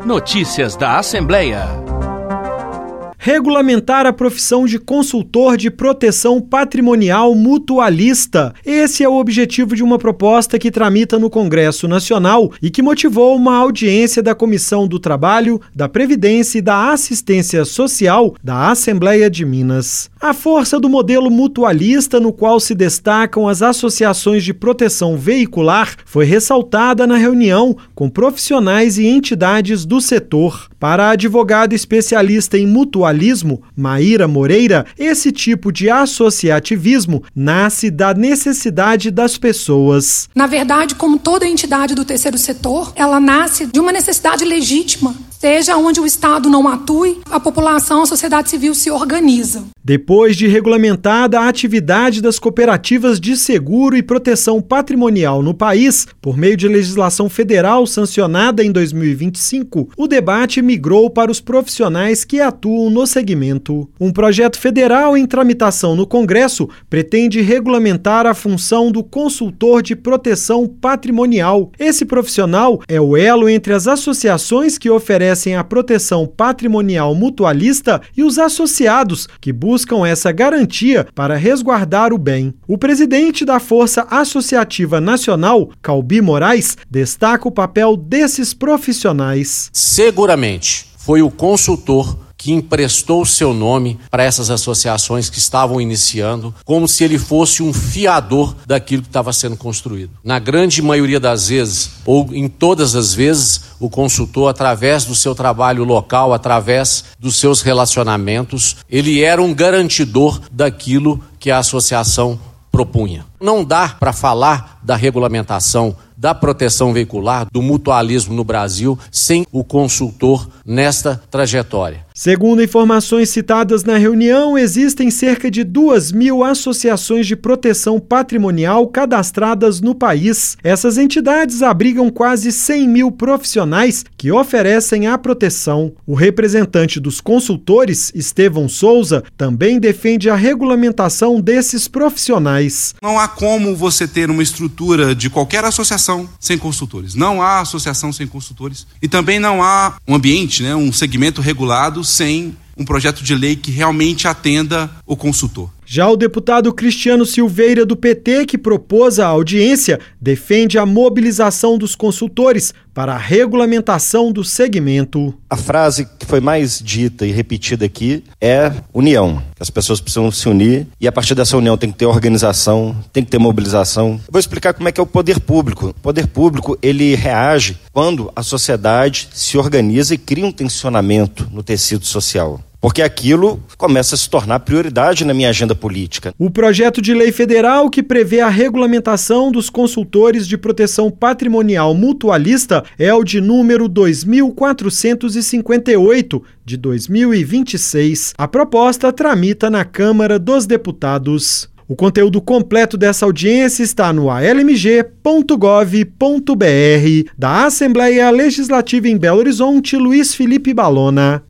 Notícias da Assembleia. Regulamentar a profissão de consultor de proteção patrimonial mutualista. Esse é o objetivo de uma proposta que tramita no Congresso Nacional e que motivou uma audiência da Comissão do Trabalho, da Previdência e da Assistência Social da Assembleia de Minas. A força do modelo mutualista, no qual se destacam as associações de proteção veicular, foi ressaltada na reunião com profissionais e entidades do setor. Para a advogada especialista em mutualismo, Maíra Moreira, esse tipo de associativismo nasce da necessidade das pessoas. Na verdade, como toda entidade do terceiro setor, ela nasce de uma necessidade legítima. Seja onde o Estado não atue, a população, a sociedade civil se organiza. Depois de regulamentada a atividade das cooperativas de seguro e proteção patrimonial no país, por meio de legislação federal sancionada em 2025, o debate migrou para os profissionais que atuam no segmento. Um projeto federal em tramitação no Congresso pretende regulamentar a função do consultor de proteção patrimonial. Esse profissional é o elo entre as associações que oferecem a proteção patrimonial mutualista e os associados que buscam essa garantia para resguardar o bem. O presidente da Força Associativa Nacional, Calbi Moraes, destaca o papel desses profissionais. Seguramente foi o consultor que emprestou seu nome para essas associações que estavam iniciando, como se ele fosse um fiador daquilo que estava sendo construído. Na grande maioria das vezes, ou em todas as vezes, o consultor, através do seu trabalho local, através dos seus relacionamentos, ele era um garantidor daquilo que a associação propunha. Não dá para falar da regulamentação da proteção veicular, do mutualismo no Brasil, sem o consultor nesta trajetória. Segundo informações citadas na reunião, existem cerca de 2.000 associações de proteção patrimonial cadastradas no país. Essas entidades abrigam quase 100.000 profissionais que oferecem a proteção. O representante dos consultores, Estevão Souza, também defende a regulamentação desses profissionais. Não há como você ter uma estrutura de qualquer associação sem consultores. Não há associação sem consultores. E também não há um ambiente, um segmento regulado sem um projeto de lei que realmente atenda o consultor. Já o deputado Cristiano Silveira, do PT, que propôs a audiência, defende a mobilização dos consultores para a regulamentação do segmento. A frase que foi mais dita e repetida aqui é união. As pessoas precisam se unir e a partir dessa união tem que ter organização, tem que ter mobilização. Eu vou explicar como é que é o poder público. O poder público, ele reage quando a sociedade se organiza e cria um tensionamento no tecido social. Porque aquilo começa a se tornar prioridade na minha agenda política. O projeto de lei federal que prevê a regulamentação dos consultores de proteção patrimonial mutualista é o de número 2458, de 2026. A proposta tramita na Câmara dos Deputados. O conteúdo completo dessa audiência está no almg.gov.br. Da Assembleia Legislativa em Belo Horizonte, Luiz Felipe Balona.